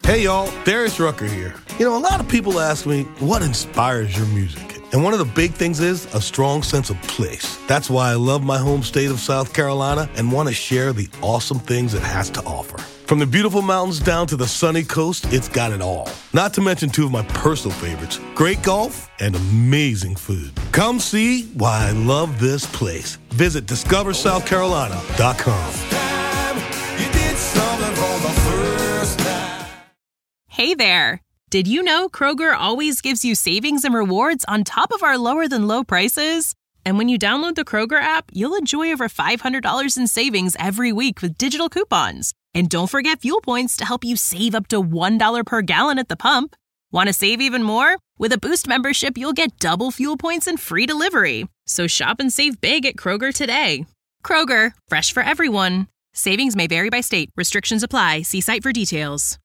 Hey y'all, Darius Rucker here. You know, a lot of people ask me, what inspires your music? And one of the big things is a strong sense of place. That's why I love my home state of South Carolina and want to share the awesome things it has to offer. From the beautiful mountains down to the sunny coast, it's got it all. Not to mention two of my personal favorites, great golf and amazing food. Come see why I love this place. Visit discoversouthcarolina.com. Hey there! Did you know Kroger always gives you savings and rewards on top of our lower-than-low prices? And when you download the Kroger app, you'll enjoy over $500 in savings every week with digital coupons. And don't forget fuel points to help you save up to $1 per gallon at the pump. Want to save even more? With a Boost membership, you'll get double fuel points and free delivery. So shop and save big at Kroger today. Kroger, fresh for everyone. Savings may vary by state. Restrictions apply. See site for details.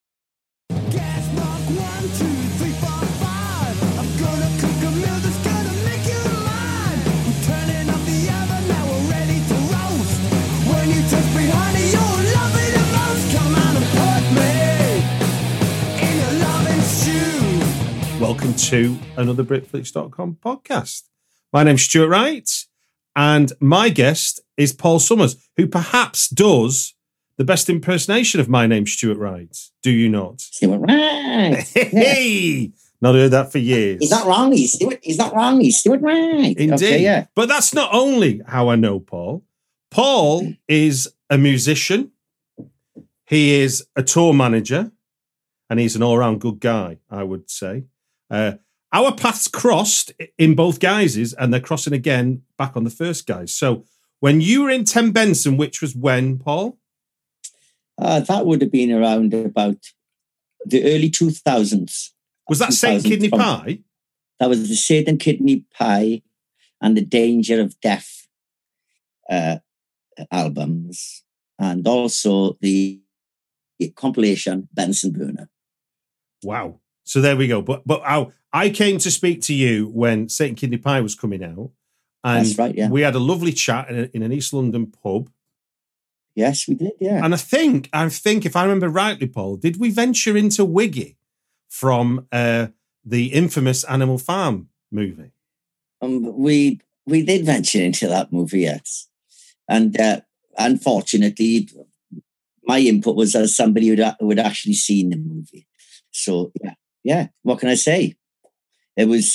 Welcome to another Britflix.com podcast. My name's Stuart Wright, and my guest is Paul Summers, who perhaps does the best impersonation of my name's Stuart Wright. Do you not? Stuart Wright. Hey! Not heard that for years. He's not wrong. He's Stuart Wright. Indeed. Okay, yeah. But that's not only how I know Paul. Paul is a musician. He is a tour manager. And he's an all-round good guy, I would say. Our paths crossed in both guises, and they're crossing again back on the first guise. So when you were in Ten Benson, which was when, Paul? That would have been around about the early 2000s. Was that Saint Kidney Pie? That was the Satan Kidney Pie and the Danger of Death albums, and also the compilation Benson Burner. Wow. So there we go. But I came to speak to you when Satan Kidney Pie was coming out. And that's right, yeah. We had a lovely chat in an East London pub. Yes, we did, yeah. And I think if I remember rightly, Paul, did we venture into Wiggy from the infamous Animal Farm movie? We did venture into that movie, yes. And unfortunately, my input was as somebody who had actually seen the movie. So, yeah. What can I say? It was,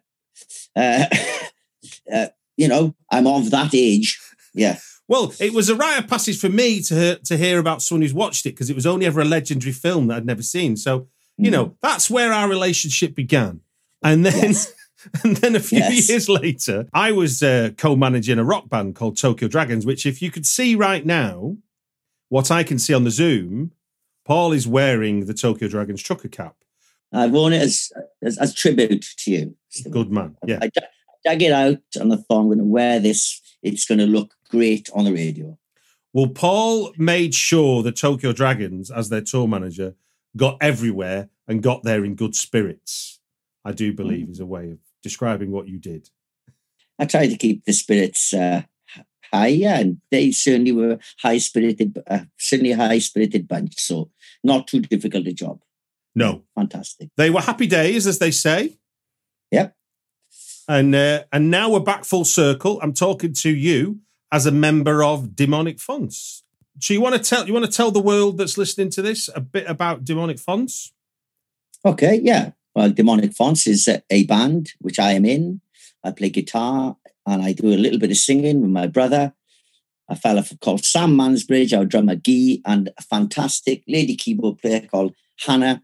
I'm of that age. Yeah. Well, it was a rite of passage for me to hear about someone who's watched it, because it was only ever a legendary film that I'd never seen. So, you know, that's where our relationship began. And then, and then a few years later, I was co-managing a rock band called Tokyo Dragons, which if you could see right now, what I can see on the Zoom, Paul is wearing the Tokyo Dragons trucker cap. I've worn it as tribute to you. Good man, yeah. I dug it out and I thought, I'm going to wear this. It's going to look great on the radio. Well, Paul made sure the Tokyo Dragons, as their tour manager, got everywhere and got there in good spirits, I do believe is a way of describing what you did. I tried to keep the spirits high, yeah, and they certainly were high-spirited, certainly a high-spirited bunch, so not too difficult a job. No. Fantastic. They were happy days, as they say. Yep. And now we're back full circle. I'm talking to you as a member of Demonic Fonts. So you want to tell the world that's listening to this a bit about Demonic Fonts? Okay, yeah. Well, Demonic Fonts is a band which I am in. I play guitar and I do a little bit of singing with my brother, a fella called Sam Mansbridge, our drummer Guy, and a fantastic lady keyboard player called Hannah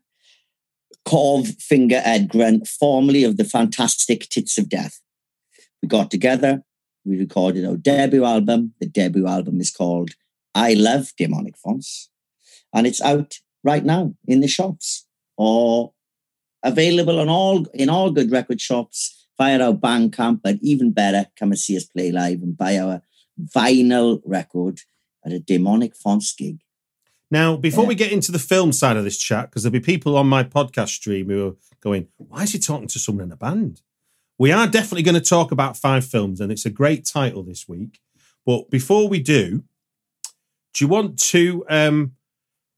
Corve-Finger Edgren, formerly of the fantastic Tits of Death. We got together, we recorded our debut album. The debut album is called I Love Demonic Fonts, and it's out right now in the shops or available in all good record shops via our Bandcamp, but even better, come and see us play live and buy our vinyl record at a Demonic Fonts gig. Now, before we get into the film side of this chat, because there'll be people on my podcast stream who are going, why is he talking to someone in a band? We are definitely going to talk about 5 films, and it's a great title this week. But before we do you want to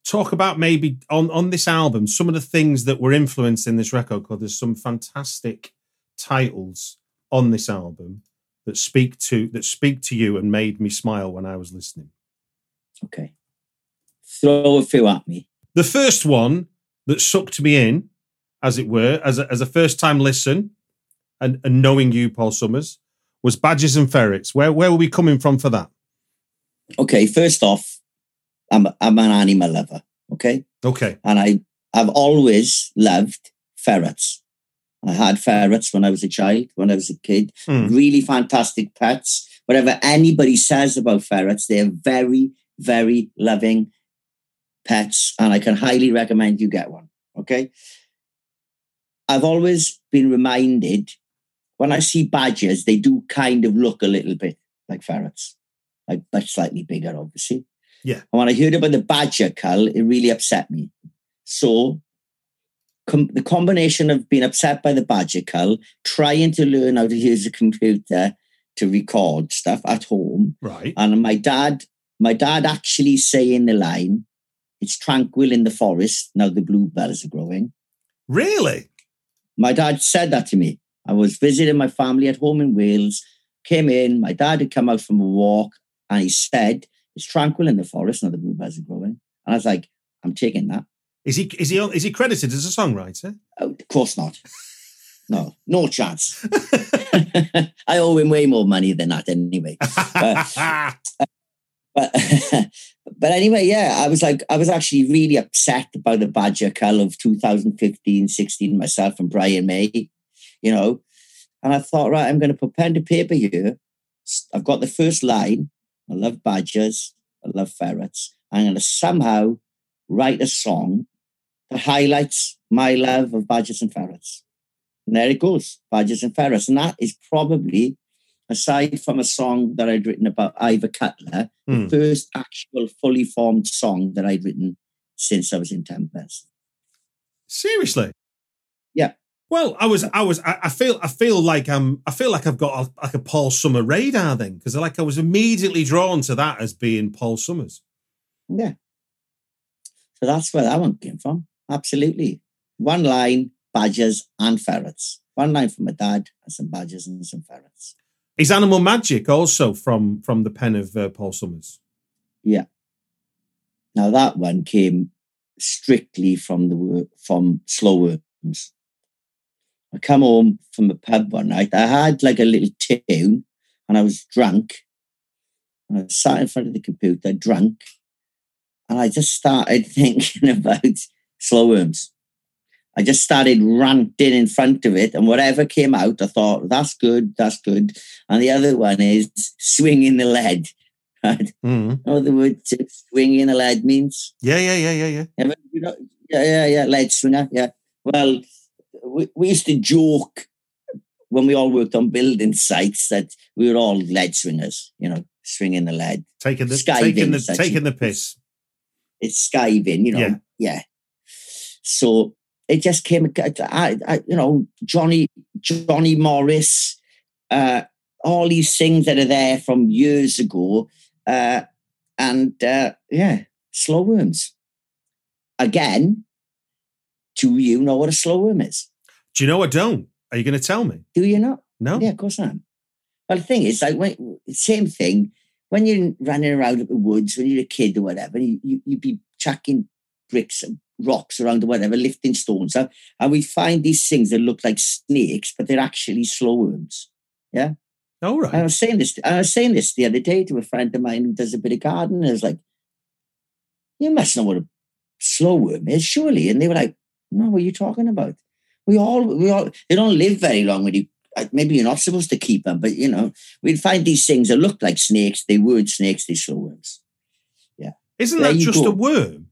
talk about maybe on this album, some of the things that were influenced in this record, because there's some fantastic titles on this album that speak to you and made me smile when I was listening. Okay. Throw a few at me. The first one that sucked me in, as it were, as a first-time listen and knowing you, Paul Summers, was Badgers and Ferrets. Where were we coming from for that? Okay, first off, I'm an animal lover, okay? Okay. And I've always loved ferrets. I had ferrets when I was a child, when I was a kid. Really fantastic pets. Whatever anybody says about ferrets, they're very, very loving pets, and I can highly recommend you get one, okay? I've always been reminded, when I see badgers, they do kind of look a little bit like ferrets, but slightly bigger, obviously. Yeah. And when I heard about the badger cull, it really upset me. So the combination of being upset by the badger cull, trying to learn how to use a computer to record stuff at home, right? And my dad actually saying the line, "It's tranquil in the forest, now the bluebells are growing." Really? My dad said that to me. I was visiting my family at home in Wales, came in, my dad had come out from a walk, and he said, "It's tranquil in the forest, now the bluebells are growing." And I was like, I'm taking that. Is he credited as a songwriter? Oh, of course not. No chance. I owe him way more money than that anyway. But anyway, yeah, I was actually really upset about the badger cull of 2015-16, myself and Brian May, and I thought, right, I'm going to put pen to paper here. I've got the first line. I love badgers. I love ferrets. I'm going to somehow write a song that highlights my love of badgers and ferrets. And there it goes, Badgers and Ferrets. And that is probably, aside from a song that I'd written about Ivor Cutler, the first actual fully formed song that I'd written since I was in Tempest. Seriously? Yeah. Well, I feel like I've got a Paul Summer radar then, because I was immediately drawn to that as being Paul Summers. Yeah. So that's where that one came from. Absolutely. One line, badgers and ferrets. One line from my dad, and some badgers and some ferrets. Is Animal Magic also from the pen of Paul Summers? Yeah. Now that one came strictly from Slow Worms. I come home from a pub one night. I had like a little tune, and I was drunk. And I sat in front of the computer, drunk, and I just started thinking about Slow Worms. I just started ranting in front of it, and whatever came out, I thought, that's good. And the other one is swinging the lead. Right? You know the word swinging the lead means? Yeah. Yeah, lead swinger, yeah. Well, we used to joke when we all worked on building sites that we were all lead swingers, swinging the lead. Taking the piss. It's skiving, yeah. So it just came, Johnny Morris, all these things that are there from years ago. Slow Worms. Again, do you know what a slow worm is? Do you know I don't? Are you going to tell me? Do you not? No. Yeah, of course I am. Well, the thing is, same thing, when you're running around the woods, when you're a kid or whatever, you'd be chucking bricks and rocks around or whatever, lifting stones up, and we find these things that look like snakes, but they're actually slow worms. Yeah. All right. And I was saying this the other day to a friend of mine who does a bit of gardening. I was like, "You must know what a slow worm is, surely." And they were like, "No, what are you talking about? We all. They don't live very long when you. Maybe you're not supposed to keep them, but we'd find these things that look like snakes. They weren't snakes. They're slow worms. Yeah. Isn't that just a worm?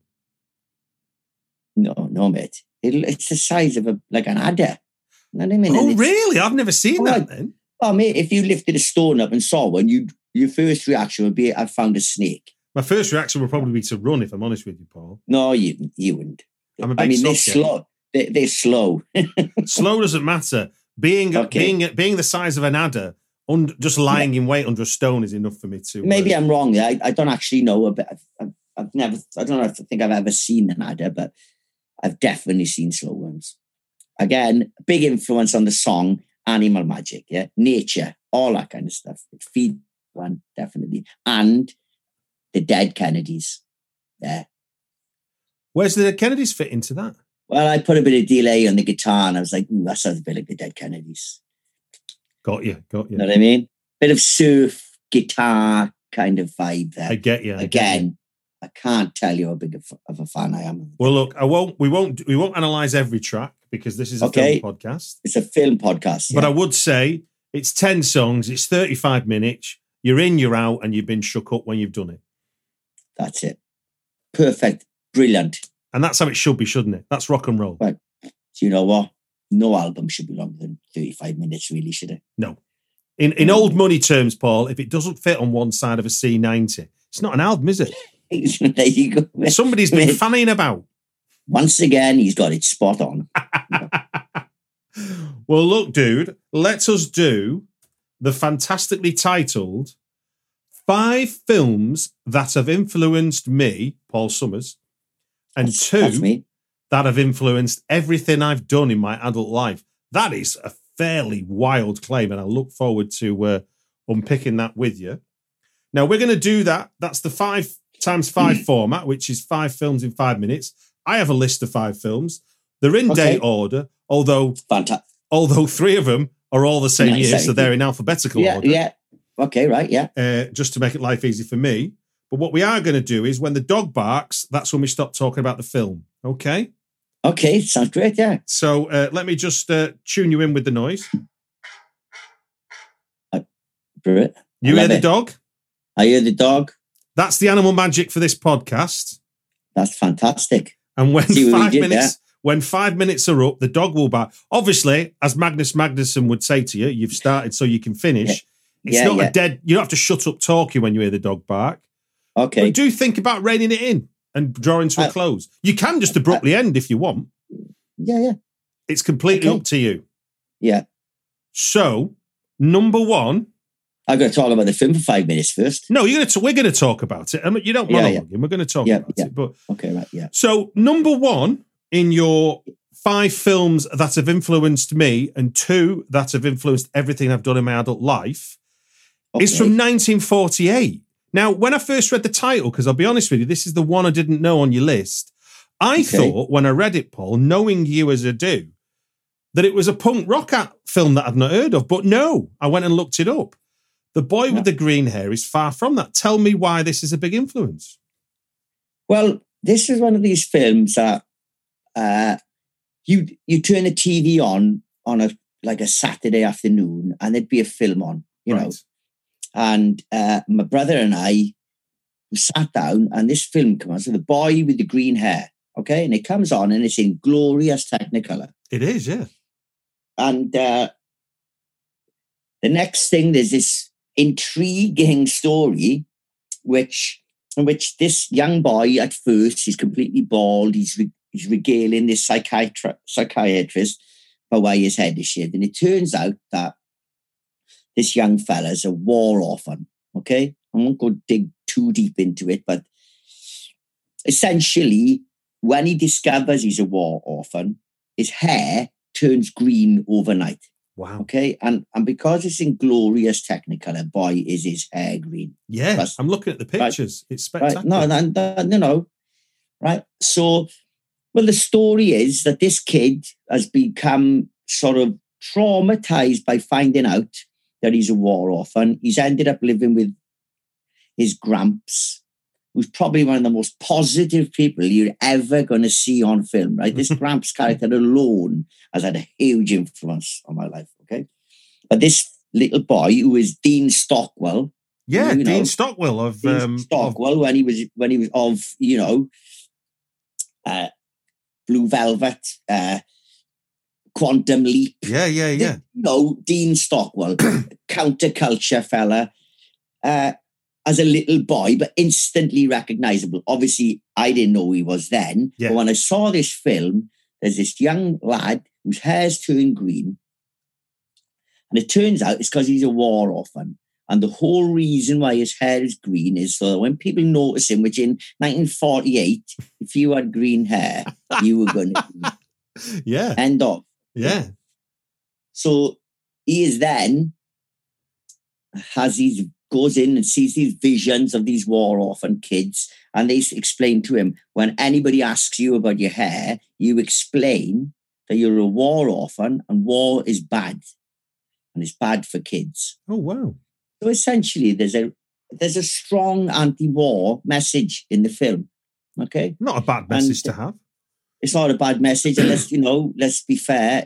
No, mate. It's the size of an adder. You know what I mean? Oh, really? I've never seen that then. Oh, mate, if you lifted a stone up and saw one, your first reaction would be, "I found a snake." My first reaction would probably be to run, if I'm honest with you, Paul. No, you wouldn't. They're slow. They're slow. Slow doesn't matter. Being the size of an adder, just lying in wait under a stone is enough for me to. Maybe I'm wrong. I don't actually know I don't know if I think I've ever seen an adder, but I've definitely seen Slow Worms. Again, big influence on the song Animal Magic, yeah? Nature, all that kind of stuff. It feeds one, definitely. And the Dead Kennedys. Yeah. Where's the Dead Kennedys fit into that? Well, I put a bit of delay on the guitar and I was like, ooh, that sounds a bit like the Dead Kennedys. Got you. You know what I mean? Bit of surf, guitar kind of vibe there. I get you. Again, I can't tell you how big of a fan I am. Well, look, we won't analyze every track because this is a film podcast. It's a film podcast. Yeah. But I would say it's 10 songs, it's 35 minutes, you're in, you're out, and you've been shook up when you've done it. That's it. Perfect. Brilliant. And that's how it should be, shouldn't it? That's rock and roll. Right. Do you know what? No album should be longer than 35 minutes, really, should it? No. In old money terms, Paul, if it doesn't fit on one side of a C90, it's not an album, is it? There you go. Somebody's been fanning about. Once again, he's got it spot on. Well, look, dude, let us do the fantastically titled 5 films that have influenced me, Paul Summers, and that's 2 me. that have influenced everything I've done in my adult life. That is a fairly wild claim, and I look forward to unpicking that with you. Now, we're going to do that. That's the 5 times 5 format, which is 5 films in 5 minutes. I have a list of 5 films. They're in date order, although 3 of them are all the same year, so they're in alphabetical order. Yeah. Okay, right, yeah. Just to make it life easy for me. But what we are going to do is when the dog barks, that's when we stop talking about the film. Okay? Okay, sounds great, yeah. So let me just tune you in with the noise. Brilliant. You hear the dog? I hear the dog. That's the animal magic for this podcast. That's fantastic. And when 5 minutes are up, the dog will bark. Obviously, as Magnus Magnusson would say to you, you've started so you can finish. It's not a dead... You don't have to shut up talking when you hear the dog bark. Okay. But do think about reining it in and drawing to a close. You can just abruptly end if you want. Yeah. It's completely up to you. Yeah. So, number 1... I've got to talk about the film for 5 minutes first. No, we're going to talk about it. I mean, you don't monologue. We're going to talk about it. But okay, right, yeah. So, number 1 in your 5 films that have influenced me and 2 that have influenced everything I've done in my adult life is from 1948. Now, when I first read the title, because I'll be honest with you, this is the one I didn't know on your list. I thought when I read it, Paul, knowing you as I do, that it was a punk rock film that I'd not heard of. But no, I went and looked it up. The Boy with the Green Hair is far from that. Tell me why this is a big influence. Well, this is one of these films that you turn the TV on a Saturday afternoon and there'd be a film on, you know. And my brother and I sat down and this film comes on, so The Boy with the Green Hair, okay? And it comes on and it's in glorious Technicolor. It is, yeah. And the next thing, there's this intriguing story in which this young boy at first, he's completely bald, he's regaling this psychiatrist about why his head is shaved. And it turns out that this young fella's a war orphan, okay? I won't go dig too deep into it, but essentially, when he discovers he's a war orphan, his hair turns green overnight. Wow. Okay. And because it's in glorious Technicolor, boy, is his hair green. Yeah. I'm looking at the pictures. Right, it's spectacular. Right. No. Right. So, well, the story is that this kid has become sort of traumatized by finding out that he's a war orphan. He's ended up living with his gramps, who's probably one of the most positive people you're ever going to see on film, right? This Gramps character alone has had a huge influence on my life, okay? But this little boy who is Dean Stockwell. Yeah, Dean Stockwell of... when he was of, Blue Velvet, Quantum Leap. Yeah. Dean Stockwell, counterculture fella, as a little boy, but instantly recognizable. Obviously, I didn't know who he was then. Yeah. But when I saw this film, there's this young lad whose hair's turned green. And it turns out it's because he's a war orphan. And the whole reason why his hair is green is so that when people notice him, which in 1948, if you had green hair, you were going to end of. Yeah. So he is then, goes in and sees these visions of these war orphan kids, and they explain to him, when anybody asks you about your hair, you explain that you're a war orphan and war is bad. And it's bad for kids. Oh, wow. So essentially, there's a strong anti-war message in the film. Okay, not a bad message to have. It's not a bad message, and let's be fair.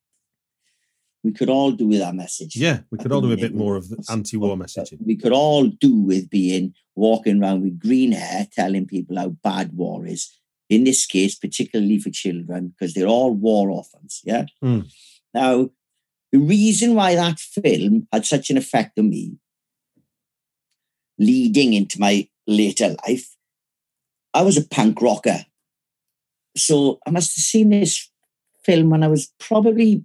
We could all do with that message. Yeah, we could all do a bit more of the anti-war messaging. We could all do with walking around with green hair, telling people how bad war is. In this case, particularly for children, because they're all war orphans. Yeah. Mm. Now, the reason why that film had such an effect on me, leading into my later life, I was a punk rocker. So I must have seen this film when I was probably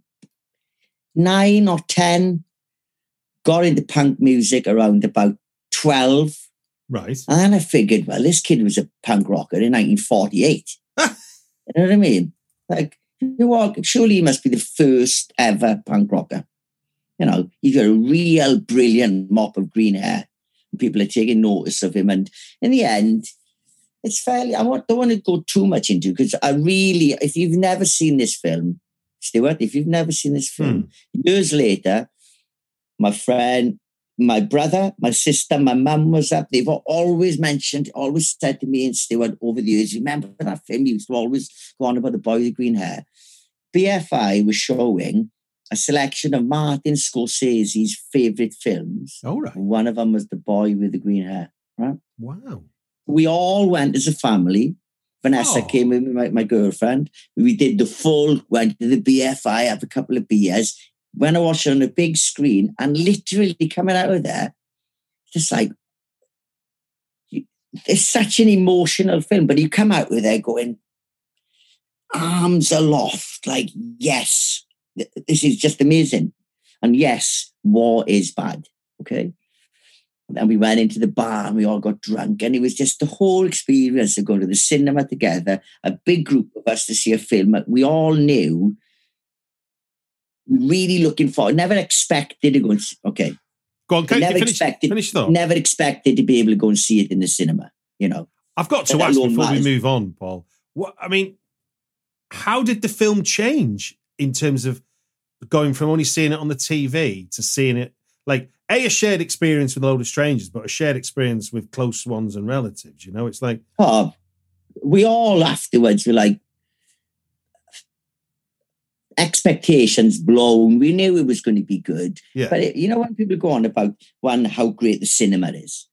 9 or 10, got into punk music around about 12. Right. And then I figured, well, this kid was a punk rocker in 1948. You know what I mean? Like, surely he must be the first ever punk rocker. You know, he's got a real brilliant mop of green hair. And people are taking notice of him. And in the end, it's fairly, don't want to go too much into it, because if you've never seen this film, Stuart, if you've never seen this film, years later, my friend, my brother, my sister, my mum was up. They've always said to me and Stuart over the years, remember that film? You used to always go on about the boy with the green hair. BFI was showing a selection of Martin Scorsese's favourite films. Oh, right. One of them was The Boy with the Green Hair. Right? Wow. We all went as a family. Vanessa came with me, my girlfriend. We did went to the BFI, have a couple of beers. When I watched it on a big screen, and literally coming out of there, just like, it's such an emotional film, but you come out with there going, arms aloft, like, yes, this is just amazing. And yes, war is bad, okay? And then we went into the bar and we all got drunk, and it was just the whole experience of going to the cinema together, a big group of us to see a film that we all knew, really looking forward, never expected to go and see, okay. Go on, finish though. Never expected to be able to go and see it in the cinema, you know. I've got to ask before we move on, Paul. How did the film change in terms of going from only seeing it on the TV to seeing it, like, a shared experience with a load of strangers, but a shared experience with close ones and relatives, you know? It's like... Oh, we all afterwards were like, expectations blown. We knew it was going to be good. Yeah. But, you know, when people go on about, how great the cinema is,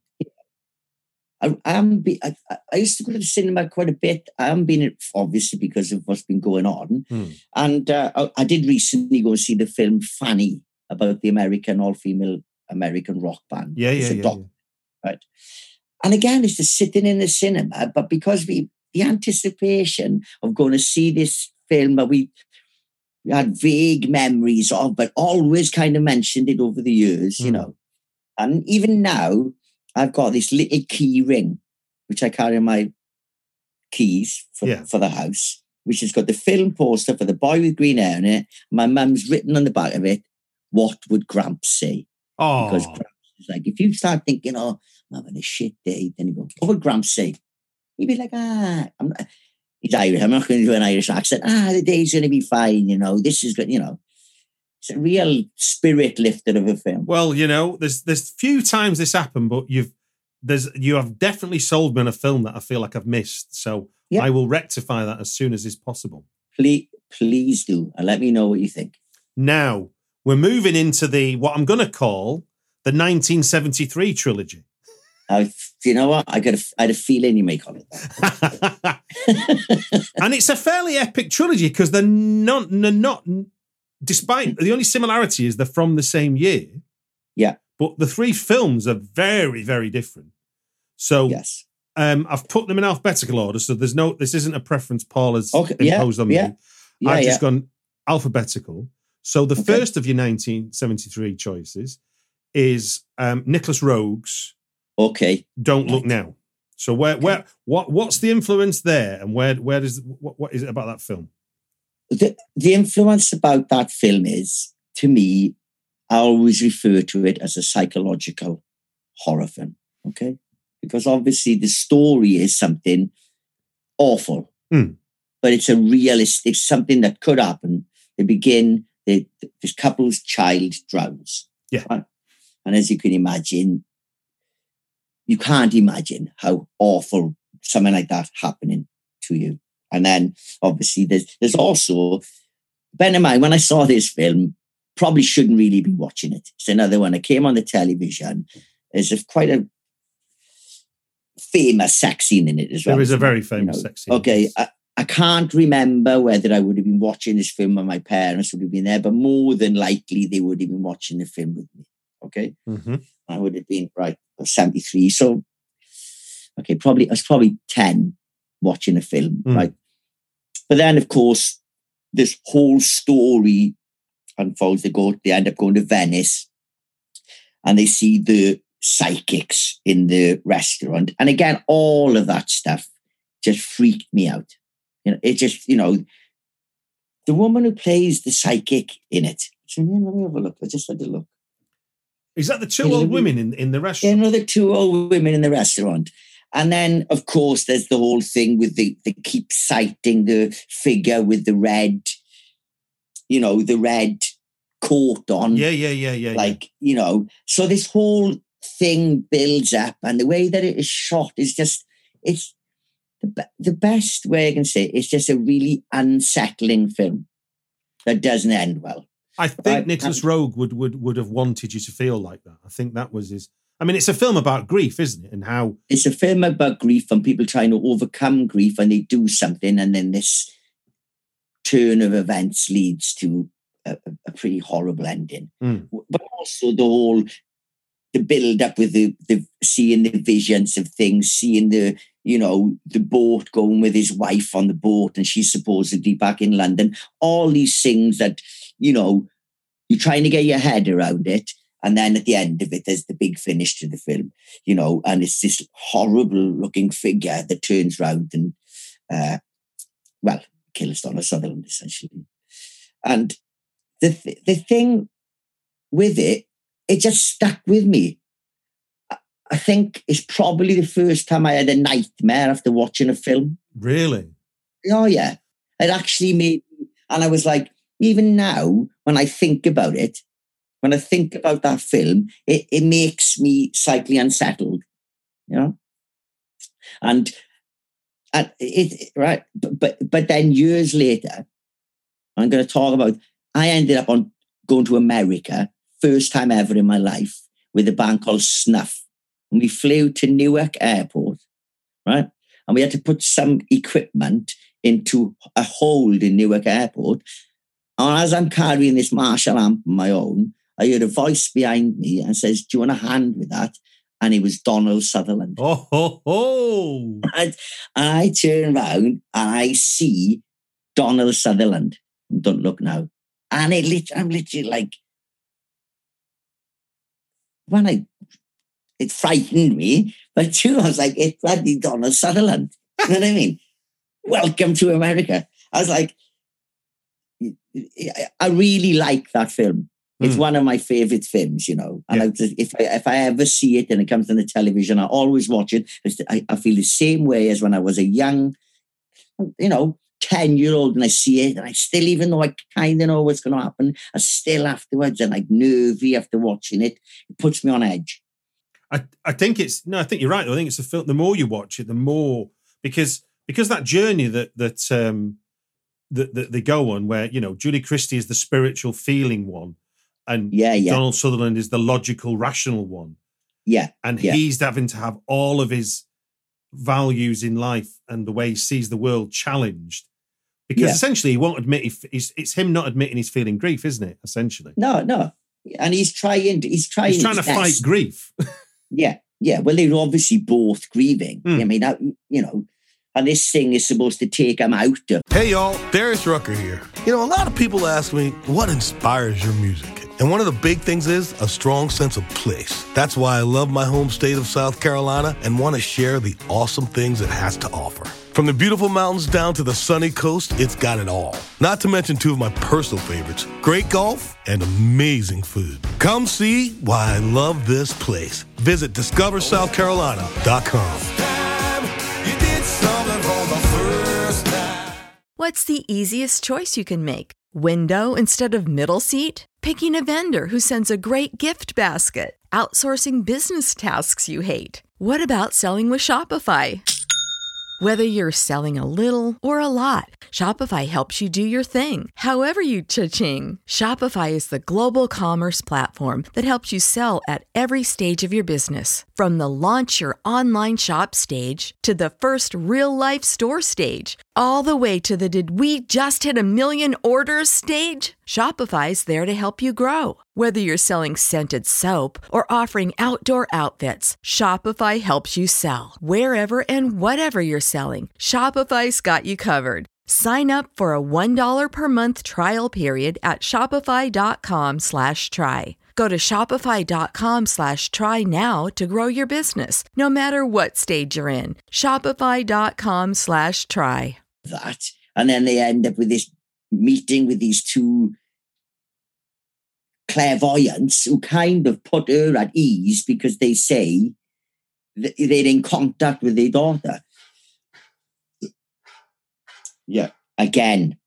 I used to go to the cinema quite a bit. I haven't been, obviously, because of what's been going on. And I did recently go see the film Fanny, about the all-female American rock band. Yeah. Right. And again, it's just sitting in the cinema, but because the anticipation of going to see this film that we had vague memories of, but always kind of mentioned it over the years, you know. And even now, I've got this little key ring, which I carry on my keys for the house, which has got the film poster for The Boy with Green Hair in it. My mum's written on the back of it, what would Gramps say? Oh. Because Gramps is like, if you start thinking, I'm having a shit day, then you go, what would Gramps say? He'd be like, he's Irish, I'm not going to do an Irish accent. The day's going to be fine, you know, this is good, you know. It's a real spirit lifter of a film. Well, you know, there's few times this happened, but you have definitely sold me on a film that I feel like I've missed. So I will rectify that as soon as is possible. Please do, and let me know what you think. Now, we're moving into what I'm going to call the 1973 trilogy. You know what? I had a feeling you may call it that. And it's a fairly epic trilogy because they're not, despite the only similarity is they're from the same year. Yeah. But the three films are very, very different. So yes. I've put them in alphabetical order. So this isn't a preference Paul has imposed on me. I've just gone alphabetical. So the first of your 1973 choices is Nicholas Roeg's Okay. Don't Look Now. So what's the influence there, and where does what is it about that film? The influence about that film is, to me, I always refer to it as a psychological horror film. Okay, because obviously the story is something awful, but it's a realistic something that could happen. They begin. This couple's child drowns. Yeah, right? And as you can imagine, you can't imagine how awful something like that happening to you. And then obviously there's also, bear in mind, when I saw this film, probably shouldn't really be watching it. It's another one that came on the television. There's quite a famous sex scene in it as well. There is a very famous sex scene. Okay, I can't remember whether I would have been watching this film when my parents would have been there, but more than likely they would have been watching the film with me. Okay, I would have been 73. So, okay, I was probably 10 watching a film, right? But then, of course, this whole story unfolds. They end up going to Venice, and they see the psychics in the restaurant. And again, all of that stuff just freaked me out. It just, the woman who plays the psychic in it. Let me have a look. I just had a look. Is that the two old women in the restaurant? The two old women in the restaurant. And then, of course, there's the whole thing with the keep citing the figure with the red coat on. Yeah. So this whole thing builds up, and the way that it is shot is just, it's the best way I can say it's just a really unsettling film that doesn't end well. I think Nicholas Roeg would have wanted you to feel like that. I think that was his. I mean, it's a film about grief, isn't it? And how it's a film about grief and people trying to overcome grief, and they do something, and then this turn of events leads to a pretty horrible ending. But also the build up with the seeing the visions of things, seeing the boat going with his wife on the boat, and she's supposedly back in London. All these things that, you're trying to get your head around it. And then at the end of it, there's the big finish to the film, and it's this horrible looking figure that turns round and, kills Donald Sutherland, essentially. And the thing with it just stuck with me. I think it's probably the first time I had a nightmare after watching a film. Really? Oh, yeah. It actually made me, and I was like, even now, when I think about it, when I think about that film, it makes me slightly unsettled, and it right. But then years later, I'm going to talk about. I ended up going to America, first time ever in my life, with a band called Snuff, and we flew to Newark Airport, right, and we had to put some equipment into a hold in Newark Airport. And as I'm carrying this Marshall amp on my own, I heard a voice behind me and says, "Do you want a hand with that?" And it was Donald Sutherland. Oh, ho, ho. And I turn around and I see Donald Sutherland. Don't Look Now. And I'm literally like, it frightened me, but too, I was like, it's bloody Donald Sutherland. You know what I mean? Welcome to America. I was like, I really like that film. It's one of my favorite films, And if I ever see it and it comes on the television, I always watch it. I feel the same way as when I was a young, 10-year-old, and I see it, and I still, even though I kind of know what's going to happen, I still afterwards, and like nervy after watching it. It puts me on edge. I think you're right. I think it's a film. The more you watch it, the more because that journey that they go on, where Julie Christie is the spiritual feeling one, and Donald Sutherland is the logical, rational one. Yeah, and he's having to have all of his values in life and the way he sees the world challenged, because essentially he won't admit it's him not admitting he's feeling grief, isn't it? Essentially, no, and he's trying to fight grief. Yeah. Well, they're obviously both grieving. I mean, and this thing is supposed to take him out of. Hey, y'all, Darius Rucker here. A lot of people ask me, what inspires your music? And one of the big things is a strong sense of place. That's why I love my home state of South Carolina and want to share the awesome things it has to offer. From the beautiful mountains down to the sunny coast, it's got it all. Not to mention two of my personal favorites, great golf and amazing food. Come see why I love this place. Visit discoversouthcarolina.com. What's the easiest choice you can make? Window instead of middle seat? Picking a vendor who sends a great gift basket? Outsourcing business tasks you hate? What about selling with Shopify? Whether you're selling a little or a lot, Shopify helps you do your thing, however you cha-ching. Shopify is the global commerce platform that helps you sell at every stage of your business. From the launch your online shop stage to the first real-life store stage, all the way to the did we just hit 1 million orders stage. Shopify's there to help you grow. Whether you're selling scented soap or offering outdoor outfits, Shopify helps you sell. Wherever and whatever you're selling, Shopify's got you covered. Sign up for a $1 per month trial period at shopify.com/try. Go to shopify.com/try now to grow your business, no matter what stage you're in. Shopify.com/try. That. And then they end up with this meeting with these two clairvoyants who kind of put her at ease because they say that they're in contact with their daughter. Yeah. Again,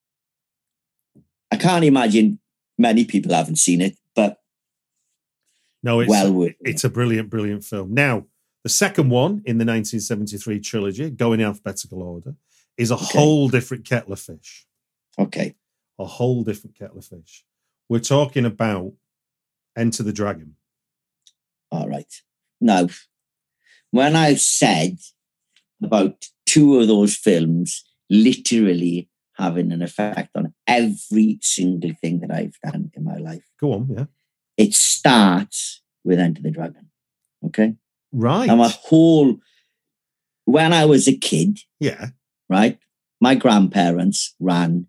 I can't imagine many people haven't seen it, but no, it's a brilliant, brilliant film. Now, the second one in the 1973 trilogy, going in alphabetical order, is a whole different kettle of fish. Okay. A whole different kettle of fish. We're talking about Enter the Dragon. All right. Now, when I've said about two of those films literally having an effect on every single thing that I've done in my life. Go on, yeah. It starts with Enter the Dragon. Okay? Right. And when I was a kid, yeah, right, my grandparents ran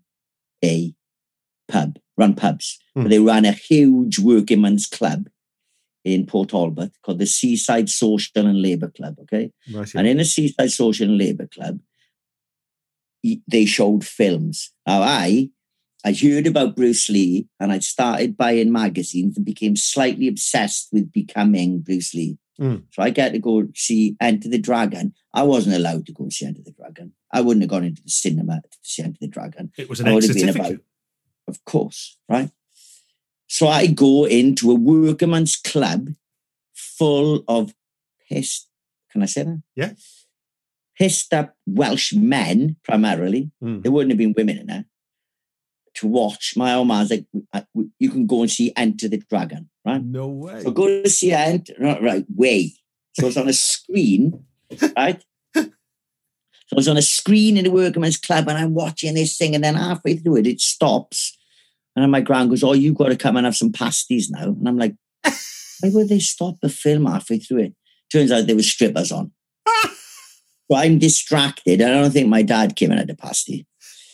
pubs. But they ran a huge working men's club in Port Talbot called the Seaside Social and Labour Club, okay? Right, yeah. And in the Seaside Social and Labour Club, they showed films. Now, I heard about Bruce Lee and I started buying magazines and became slightly obsessed with becoming Bruce Lee. So I get to go see Enter the Dragon. I wasn't allowed to go see Enter the Dragon. I wouldn't have gone into the cinema to see Enter the Dragon. It was an exit certificate. Of course, right? So I go into a workman's club full of pissed, can I say that? Yeah. Pissed up Welsh men, primarily. There wouldn't have been women in there. To watch. My old man's like, you can go and see Enter the Dragon, right? No way. So go to see Enter, right, way. So it's on a screen, right? So I was on a screen in the workman's club and I'm watching this thing and then halfway through it stops. And then my gran goes, oh, you've got to come and have some pasties now. And I'm like, why would they stop the film halfway through it? Turns out there were strippers on. So I'm distracted. I don't think my dad came and had a pasty.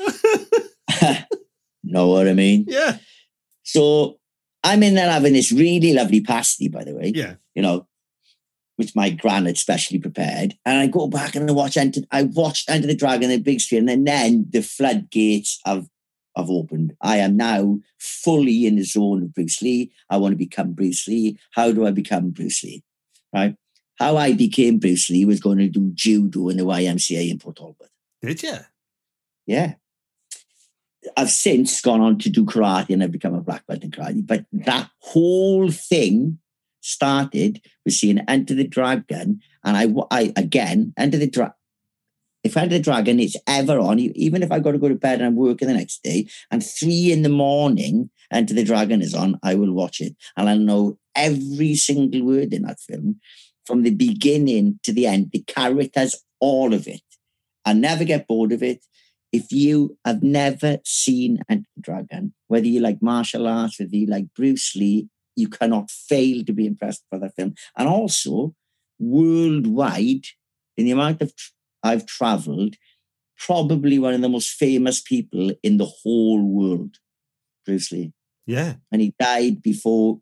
Know what I mean? Yeah. So I'm in there having this really lovely pasty, by the way. Yeah. You know, which my gran had specially prepared. And I go back and I watched Enter the Dragon in the big screen. And then the floodgates have opened. I am now fully in the zone of Bruce Lee. I want to become Bruce Lee. How do I become Bruce Lee? Right? How I became Bruce Lee was going to do judo in the YMCA in Port Talbot. Did you? Yeah. I've since gone on to do karate and I've become a black belt in karate. But that whole thing started with seeing Enter the Dragon. And I again, if Enter the Dragon is ever on, even if I got to go to bed and I'm working the next day, and 3 a.m, Enter the Dragon is on, I will watch it. And I know every single word in that film, from the beginning to the end, the characters, all of it. I never get bored of it. If you have never seen Enter the Dragon, whether you like martial arts, whether you like Bruce Lee, you cannot fail to be impressed by that film. And also, worldwide, in the amount of I've traveled, probably one of the most famous people in the whole world, Bruce Lee. Yeah. And he died before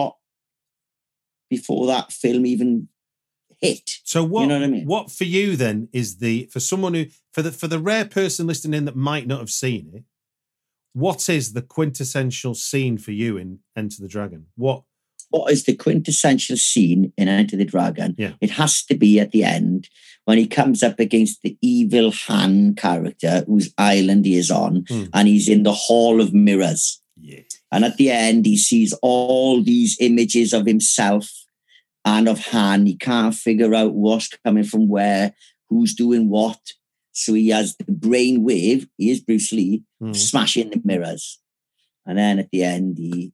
that film even hit. So what, you know what I mean? What for you then is for someone who, for the rare person listening in that might not have seen it, what is the quintessential scene for you in Enter the Dragon? What is the quintessential scene in Enter the Dragon? Yeah. It has to be at the end when he comes up against the evil Han character whose island he is on, and he's in the Hall of Mirrors. Yeah. And at the end, he sees all these images of himself and of Han. He can't figure out what's coming from where, who's doing what. So he has the brain wave. He is Bruce Lee, smashing the mirrors. And then at the end, he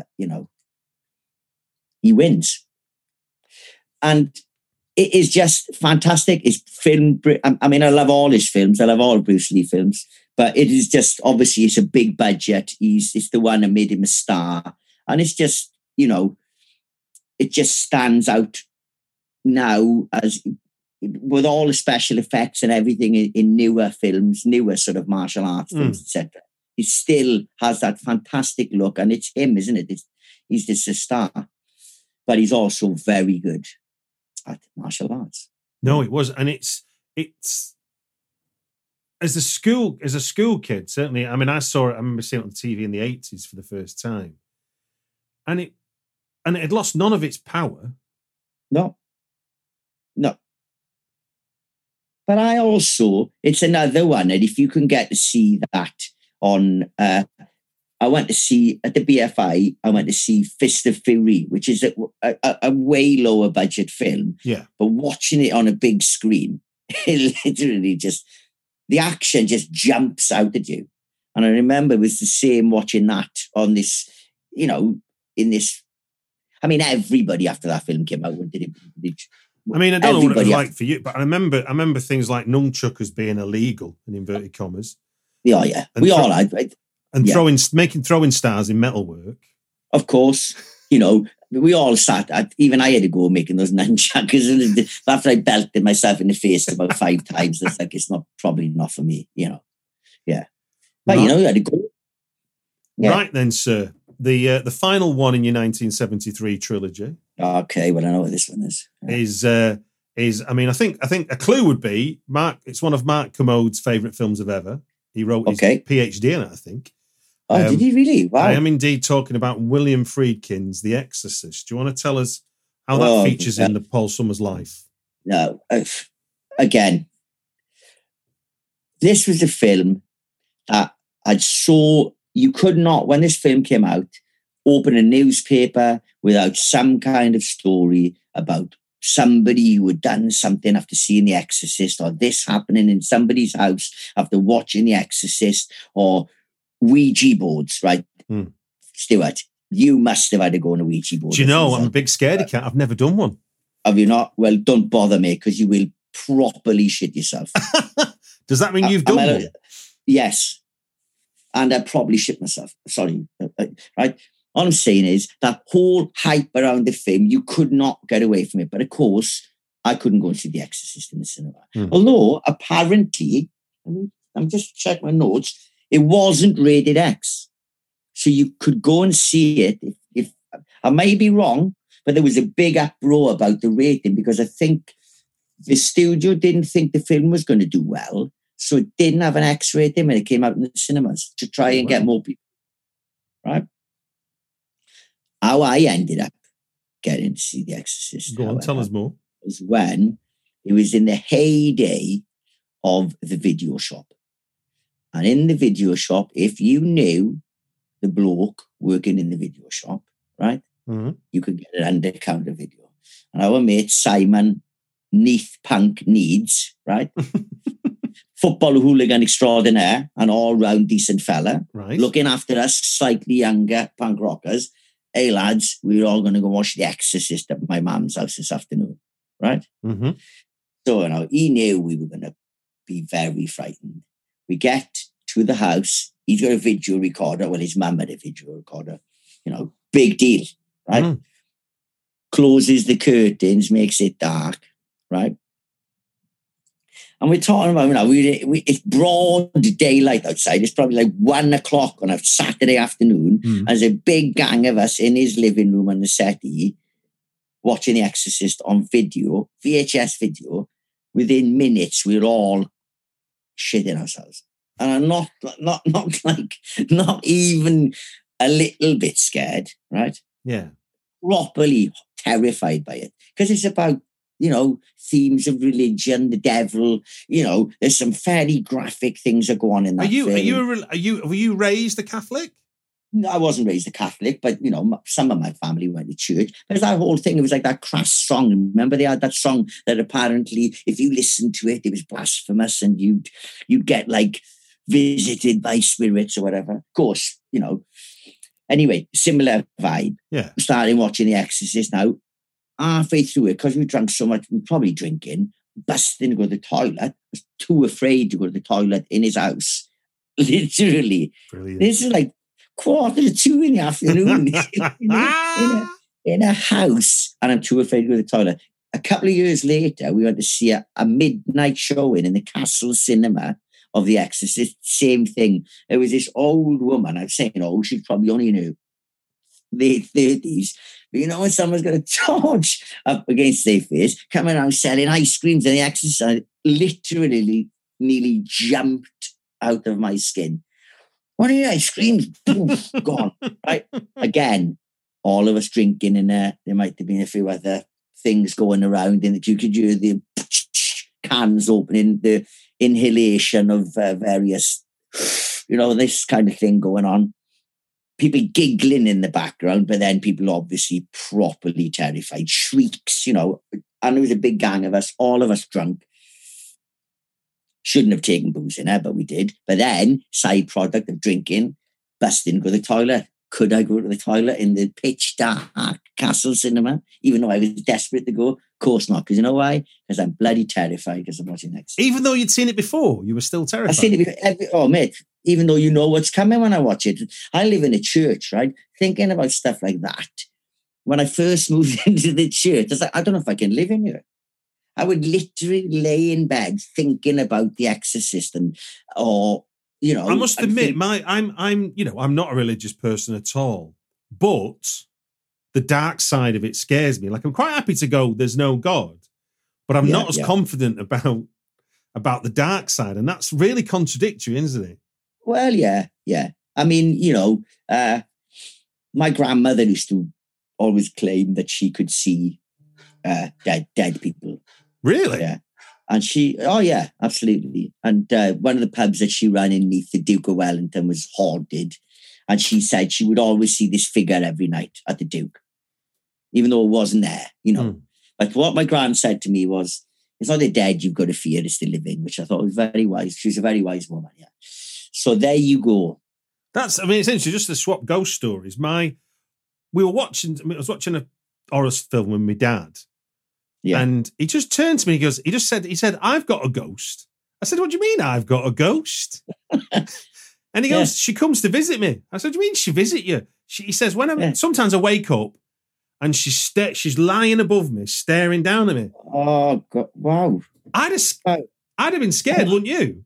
wins. And it is just fantastic. It's film. I mean, I love all his films. I love all Bruce Lee films. But it is just, obviously, it's a big budget. It's the one that made him a star. And it's just, it just stands out now as, with all the special effects and everything in newer films, newer sort of martial arts films, etc. It still has that fantastic look. And it's him, isn't it? He's just a star. But he's also very good at martial arts. No, it was. And it's as a school kid, certainly. I mean, I remember seeing it on TV in the 80s for the first time. And it had lost none of its power. No. But it's another one. And if you can get to see that on, I went to see, at the BFI, I went to see Fist of Fury, which is a way lower budget film. Yeah. But watching it on a big screen, it literally just, the action just jumps out at you. And I remember it was the same watching that on this, in this, I mean, everybody after that film came out did it. I mean, I don't know what it was like for you, but I remember things like nunchuckers being illegal, in inverted commas. Yeah. We all had. And throwing stars in metalwork. Of course. We all sat, even I had to go making those nunchuckers. After I belted myself in the face about 5 times, it's like, it's probably not for me, Yeah. But, right. You had to go. Yeah. Right then, sir. The final one in your 1973 trilogy. Okay, well, I know what this one is. Yeah. Is I mean, I think a clue would be Mark. It's one of Mark Commode's favourite films of ever. He wrote his PhD in it, I think. Oh, did he really? Wow. I am indeed talking about William Friedkin's The Exorcist. Do you want to tell us how that features in the Paul Summers life? No. Again, this was a film that you could not, when this film came out, open a newspaper without some kind of story about somebody who had done something after seeing The Exorcist, or this happening in somebody's house after watching The Exorcist, or Ouija boards, right? Stuart, you must have had to go on a Ouija board. Do you know, I'm a big scaredy cat. I've never done one. Have you not? Well, don't bother me, because you will properly shit yourself. Does that mean you've done one? Yes. And I probably shit myself. Sorry. Right? All I'm saying is that whole hype around the film, you could not get away from it. But of course, I couldn't go and see The Exorcist in the cinema. Although, apparently, I'm just checking my notes, it wasn't rated X. So you could go and see it. If I may be wrong, but there was a big uproar about the rating, because I think the studio didn't think the film was going to do well. So it didn't have an X rating when it came out in the cinemas to try and get more people. Right? How I ended up getting to see The Exorcist, go on, tell us more, was when it was in the heyday of the video shop. And in the video shop, if you knew the bloke working in the video shop, right, you could get an under-counter video. And our mate Simon Neath Punk Needs, right, football hooligan extraordinaire and all-round decent fella, right, looking after us slightly younger punk rockers. Hey, lads, we're all going to go watch The Exorcist at my mum's house this afternoon, right? So, he knew we were going to be very frightened. We get to the house. He's got a video recorder. Well, his mum had a video recorder. Big deal, right? Closes the curtains, makes it dark, right? And we're talking about, it's broad daylight outside. It's probably like 1 o'clock on a Saturday afternoon. And there's a big gang of us in his living room on the settee watching The Exorcist on video, VHS video. Within minutes, we're all shitting ourselves. And I'm not even a little bit scared, right? Yeah. Properly terrified by it. Because it's about, themes of religion, the devil, there's some fairly graphic things that go on in that film. Were you raised a Catholic? No, I wasn't raised a Catholic, but, some of my family went to church. There's that whole thing. It was like that Crass song. Remember they had that song that apparently, if you listened to it, it was blasphemous and you'd get like visited by spirits or whatever. Of course, Anyway, similar vibe. Yeah. Starting watching The Exorcist now. Halfway through it, because we drank so much, we were probably drinking, busting to go to the toilet. I was too afraid to go to the toilet in his house. Literally. Brilliant. This is like 1:45 in the afternoon in a house, and I'm too afraid to go to the toilet. A couple of years later, we went to see a midnight showing in the Castle Cinema of The Exorcist. Same thing. It was this old woman. I'm saying old, she's probably only in her late 30s. But when someone's got a torch up against their face, coming around selling ice creams and The Exorcist, I literally nearly jumped out of my skin. What are your ice creams? Poof, gone. Right? Again, all of us drinking in there. There might have been a few other things going around in that you could hear the cans opening, the inhalation of various, this kind of thing going on. People giggling in the background, but then people obviously properly terrified. Shrieks, and there was a big gang of us, all of us drunk. Shouldn't have taken booze in there, but we did. But then, side product of drinking, busting, go to the toilet. Could I go to the toilet in the pitch dark Castle Cinema, even though I was desperate to go? Of course not, because you know why? Because I'm bloody terrified because I'm watching next. Even though you'd seen it before, you were still terrified? I've seen it before. Mate, even though you know what's coming when I watch it. I live in a church, right? Thinking about stuff like that. When I first moved into the church, I was like, I don't know if I can live in here. I would literally lay in bed thinking about The Exorcist I must admit, I'm not a religious person at all, but the dark side of it scares me. Like, I'm quite happy to go, there's no God, but I'm not as confident about the dark side. And that's really contradictory, isn't it? Well, yeah. I mean, my grandmother used to always claim that she could see dead people. Really? Yeah. And absolutely. And one of the pubs that she ran in neath the Duke of Wellington was haunted. And she said she would always see this figure every night at the Duke, even though it wasn't there, But what my gran said to me was, it's not the dead you've got to fear, it's the living, which I thought was very wise. She was a very wise woman, yeah. So there you go. It's interesting, just to swap ghost stories. I was watching a horror film with my dad. Yeah. And he just turned to me, he said, I've got a ghost. I said, what do you mean I've got a ghost? And he goes, she comes to visit me. I said, what do you mean she visit you? He says, sometimes I wake up and she's lying above me, staring down at me. Oh, God. Wow. I'd have been scared, wouldn't you?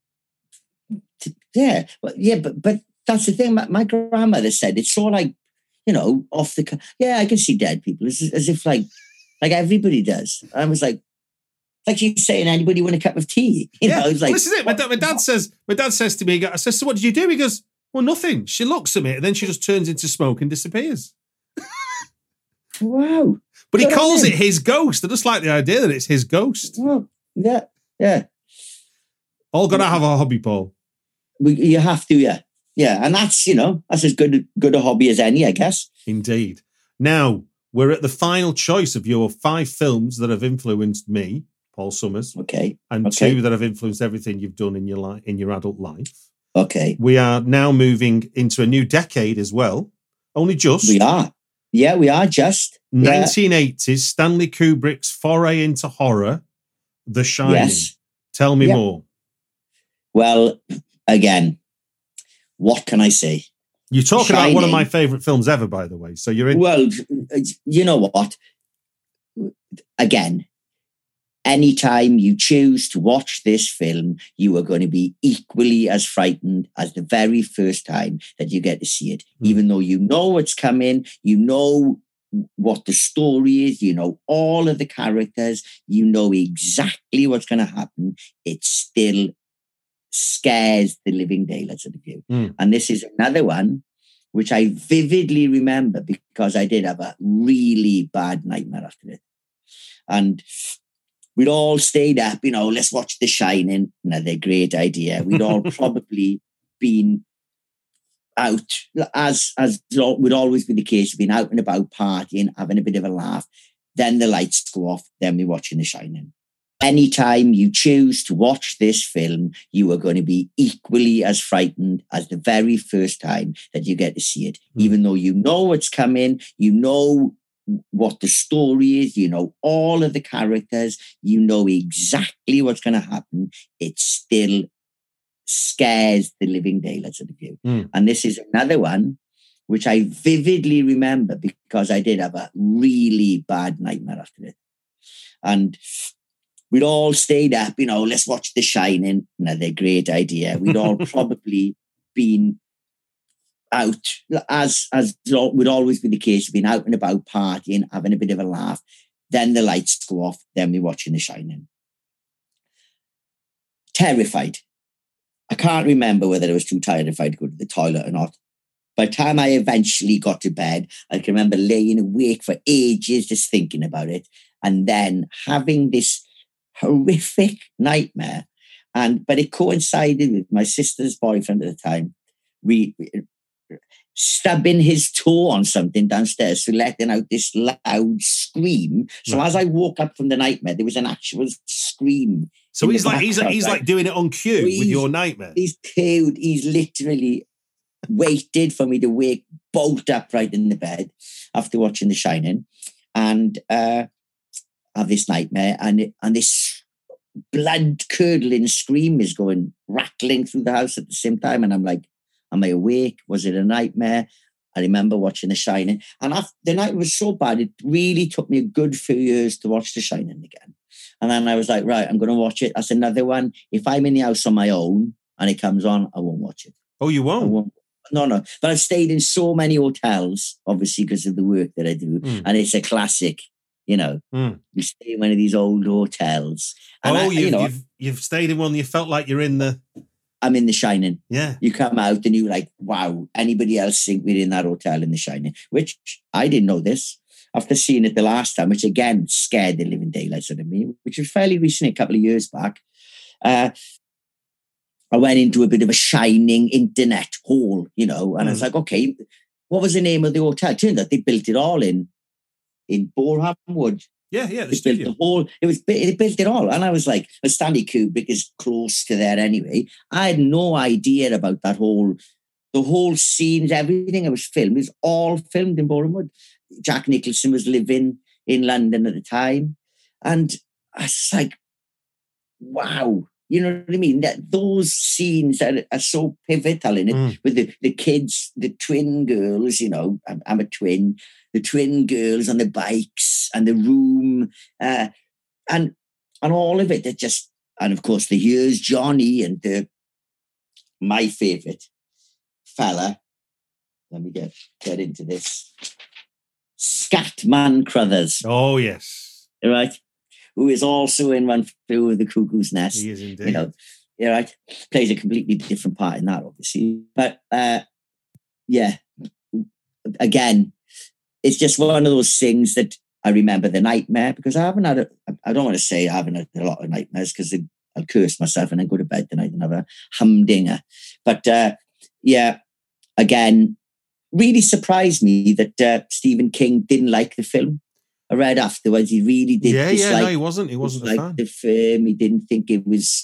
Yeah. But that's the thing. My grandmother said, it's so like, off the... Yeah, I can see dead people. As if like everybody does. I was like you saying, anybody want a cup of tea? It's like, this is it. My dad says to me, I says, so what did you do? He goes, well, nothing. She looks at me and then she just turns into smoke and disappears. Wow. But he calls it his ghost. I just like the idea that it's his ghost. Well, yeah. All got to have a hobby, Paul. You have to, yeah. Yeah, and that's, that's as good a hobby as any, I guess. Indeed. Now, we're at the final choice of your 5 films that have influenced me, Paul Summers. Okay. And 2 that have influenced everything you've done in your adult life. Okay. We are now moving into a new decade as well. Only just. We are. Yeah, we are just. 1980s, Stanley Kubrick's foray into horror, The Shining. Yes. Tell me more. Well, again, what can I say? You're talking about one of my favourite films ever, by the way. So you're in. Well, you know what? Again, Anytime you choose to watch this film, you are going to be equally as frightened as the very first time that you get to see it. Even though you know what's coming, you know what the story is, you know all of the characters, you know exactly what's going to happen, it still scares the living daylights out of you. And this is another one which I vividly remember because I did have a really bad nightmare after it. And we'd all stayed up, let's watch The Shining. Another great idea. We'd all probably been out, as would always be the case, been out and about partying, having a bit of a laugh. Then the lights go off, then we're watching The Shining. Anytime you choose to watch this film, you are going to be equally as frightened as the very first time that you get to see it. Even though you know what's coming, you know what the story is, you know all of the characters, you know exactly what's going to happen, it still scares the living daylights out of you. And this is another one which I vividly remember because I did have a really bad nightmare after it. And we'd all stayed up, let's watch The Shining. Another great idea. We'd all probably been out, as would always be the case, been out and about partying, having a bit of a laugh. Then the lights go off, then we're watching The Shining. Terrified. I can't remember whether I was too terrified to go to the toilet or not. By the time I eventually got to bed, I can remember laying awake for ages just thinking about it, and then having this horrific nightmare. But it coincided with my sister's boyfriend at the time stubbing his toe on something downstairs, so letting out this loud scream. So as I woke up from the nightmare, there was an actual scream. So he's like doing it on cue with your nightmare. He's cued. He's literally waited for me to bolt upright in the bed after watching The Shining, and have this nightmare, and this blood curdling scream is rattling through the house at the same time, and I'm like, am I awake? Was it a nightmare? I remember watching The Shining. And the night was so bad, it really took me a good few years to watch The Shining again. And then I was like, right, I'm going to watch it. That's another one. If I'm in the house on my own and it comes on, I won't watch it. Oh, you won't? I won't. No. But I've stayed in so many hotels, obviously, because of the work that I do. And it's a classic, You stay in one of these old hotels. And you've stayed in one, you felt like you're in the... I'm in The Shining. Yeah. You come out and you're like, wow, anybody else think we're in that hotel in The Shining? Which I didn't know this. After seeing it the last time, which again scared the living daylights out of me, which was fairly recent, a couple of years back, I went into a bit of a Shining internet hall, and I was like, okay, what was the name of the hotel? Turned out they built it all in Boreham Wood. Yeah, the they studio. built the whole. They built it all, and I was like, Stanley Kubrick is close to there anyway. I had no idea about the whole scenes, everything. It was filmed. It was all filmed in Boreham Wood. Jack Nicholson was living in London at the time, and I was like, wow. You know what I mean? Those scenes are so pivotal in it with the kids, the twin girls, I'm a twin, the twin girls on the bikes and the room and all of it. And of course, here's Johnny and my favorite fella. Let me get into this. Scatman Crothers. Oh, yes. Right. Who is also in One Flew Over the Cuckoo's Nest. He is indeed. Right. Plays a completely different part in that, obviously. But again, it's just one of those things that I remember the nightmare, because I don't want to say I haven't had a lot of nightmares, because I'll curse myself and then go to bed tonight and have a humdinger. But again, really surprised me that Stephen King didn't like the film. I read afterwards he really did. No, he wasn't a fan. The film, he didn't think it was,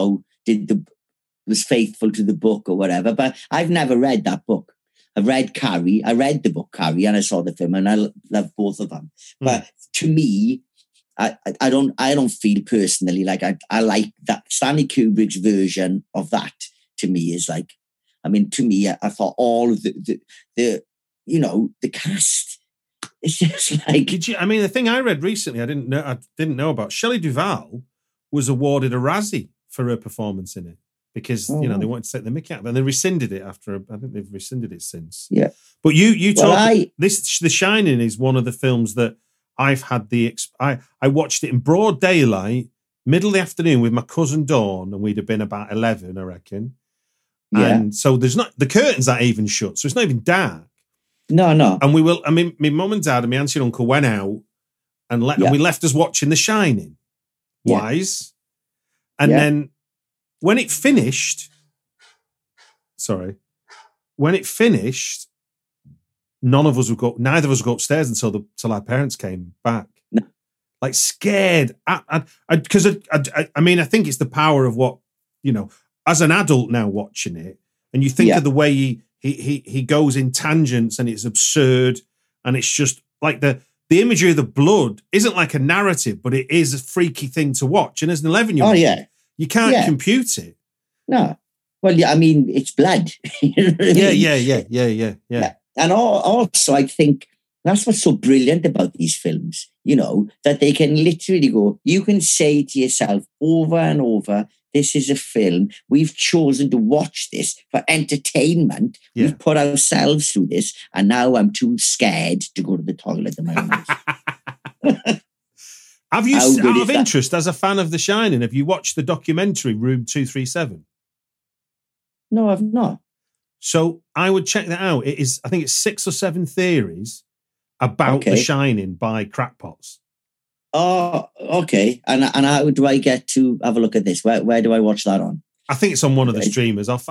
was faithful to the book or whatever. But I've never read that book. I've read Carrie. I read the book Carrie, and I saw the film, and I love both of them. But to me, I don't feel personally like I like that. Stanley Kubrick's version of that to me is like, to me, I thought all of the cast It's just like, the thing I read recently, I didn't know about. Shelley Duvall was awarded a Razzie for her performance in it because they wanted to take the mickey out of it, and they rescinded it after. I think they've rescinded it since. Yeah, but you talk. The Shining is one of the films that I've had I watched it in broad daylight, middle of the afternoon with my cousin Dawn, and we'd have been about 11, I reckon. Yeah. And so the curtains aren't even shut, so it's not even dark. No. And my mum and dad and my auntie and uncle went out and we left us watching The Shining. Wise. And then when it finished, neither of us would go upstairs until our parents came back. No. Like scared. Because I think it's the power of what, as an adult now watching it, and you think of the way he goes in tangents and it's absurd, and it's just like the imagery of the blood isn't like a narrative, but it is a freaky thing to watch. And as an 11-year-old, you can't compute it. No. Well, it's blood. Yeah. And also, I think that's what's so brilliant about these films, that they can literally go, you can say to yourself over and over, this is a film. We've chosen to watch this for entertainment. Yeah. We've put ourselves through this, and now I'm too scared to go to the toilet in my own house. Have you, out of interest, as a fan of The Shining, have you watched the documentary Room 237? No, I've not. So I would check that out. I think it's 6 or 7 theories about The Shining by crackpots. Oh, okay. And how do I get to have a look at this? Where do I watch that on? I think it's on one of the streamers. We'll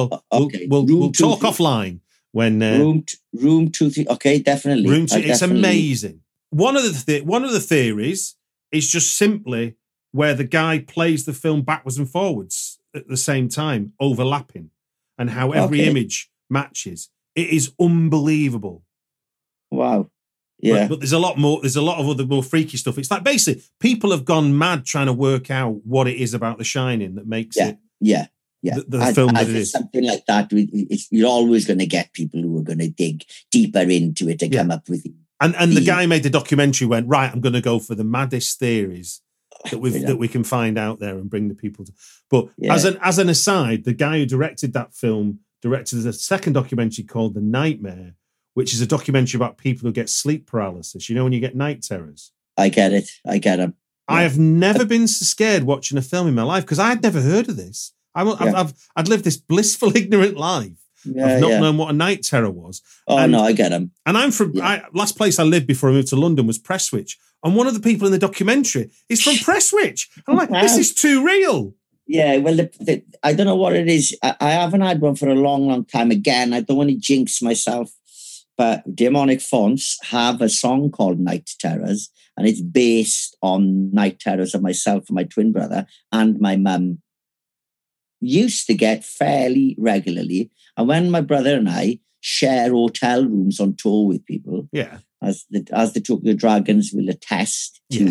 talk offline when Room 2. Okay, definitely. Room 2. It's amazing. One of the theories is just simply where the guy plays the film backwards and forwards at the same time, overlapping, and how every image matches. It is unbelievable. Wow. Yeah. But there's a lot more. There's a lot of other more freaky stuff. It's like basically people have gone mad trying to work out what it is about The Shining that makes it. Yeah. The film that it is. Something like that. You're always going to get people who are going to dig deeper into it to come up with it. And the guy made the documentary. Went right. I'm going to go for the maddest theories that we can find out there and bring the people to. But as an aside, the guy who directed that film directed a second documentary called The Nightmare, which is a documentary about people who get sleep paralysis. You know, when you get night terrors. I get it. I get them. Yeah. I have never been so scared watching a film in my life because I had never heard of this. I'd lived this blissful, ignorant life of not knowing what a night terror was. No, I get them. And I'm from, last place I lived before I moved to London was Prestwich. And one of the people in the documentary is from Prestwich. I'm like, this is too real. Yeah, well, I don't know what it is. I haven't had one for a long, long time. Again, I don't want to jinx myself. But Demonic Fonts have a song called Night Terrors, and it's based on night terrors of myself and my twin brother and my mum used to get fairly regularly. And when my brother and I share hotel rooms on tour with people, as the Tokyo Dragons will attest to,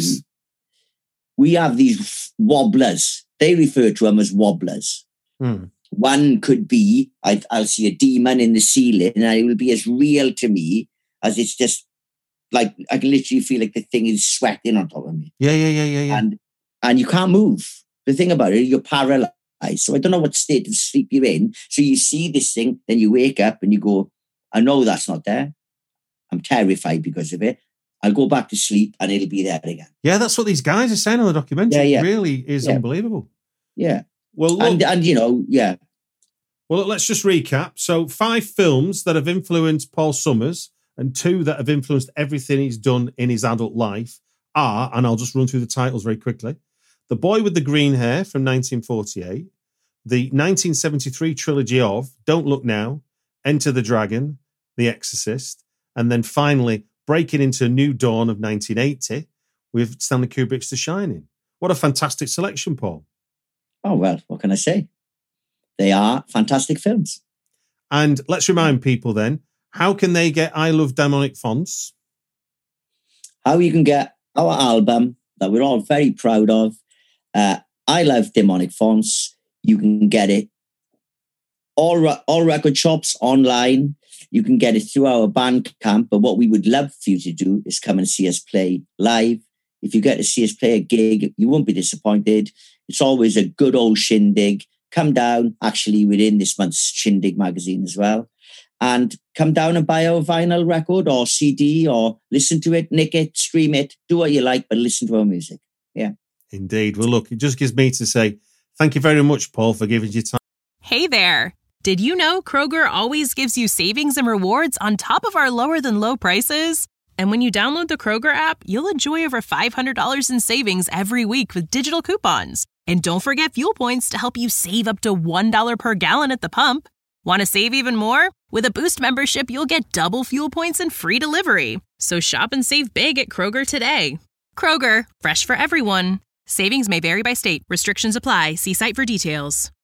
we have these wobblers. They refer to them as wobblers. One could be, I'll see a demon in the ceiling and it will be as real to me as it's just like, I can literally feel like the thing is sweating on top of me. Yeah. And you can't move. The thing about it, you're paralyzed. So I don't know what state of sleep you're in. So you see this thing, then you wake up and you go, I know that's not there. I'm terrified because of it. I'll go back to sleep and it'll be there again. Yeah, that's what these guys are saying on the documentary. It really is unbelievable. Yeah. Well, look, and Well, let's just recap. So 5 films that have influenced Paul Summers and 2 that have influenced everything he's done in his adult life are, and I'll just run through the titles very quickly, The Boy with the Green Hair from 1948, the 1973 trilogy of Don't Look Now, Enter the Dragon, The Exorcist, and then finally breaking into a new dawn of 1980 with Stanley Kubrick's The Shining. What a fantastic selection, Paul. Oh, well, what can I say? They are fantastic films. And let's remind people then, how can they get I Love Demonic Fonts? How you can get our album that we're all very proud of, I Love Demonic Fonts. You can get it all record shops online. You can get it through our Bandcamp. But what we would love for you to do is come and see us play live. If you get to see us play a gig, you won't be disappointed. It's always a good old shindig. Come down. Actually, we're in this month's Shindig magazine as well. And come down and buy our vinyl record or CD or listen to it, nick it, stream it, do what you like, but listen to our music. Yeah. Indeed. Well, look, it just gives me to say thank you very much, Paul, for giving your time. Hey there. Did you know Kroger always gives you savings and rewards on top of our lower than low prices? And when you download the Kroger app, you'll enjoy over $500 in savings every week with digital coupons. And don't forget fuel points to help you save up to $1 per gallon at the pump. Want to save even more? With a Boost membership, you'll get double fuel points and free delivery. So shop and save big at Kroger today. Kroger, fresh for everyone. Savings may vary by state. Restrictions apply. See site for details.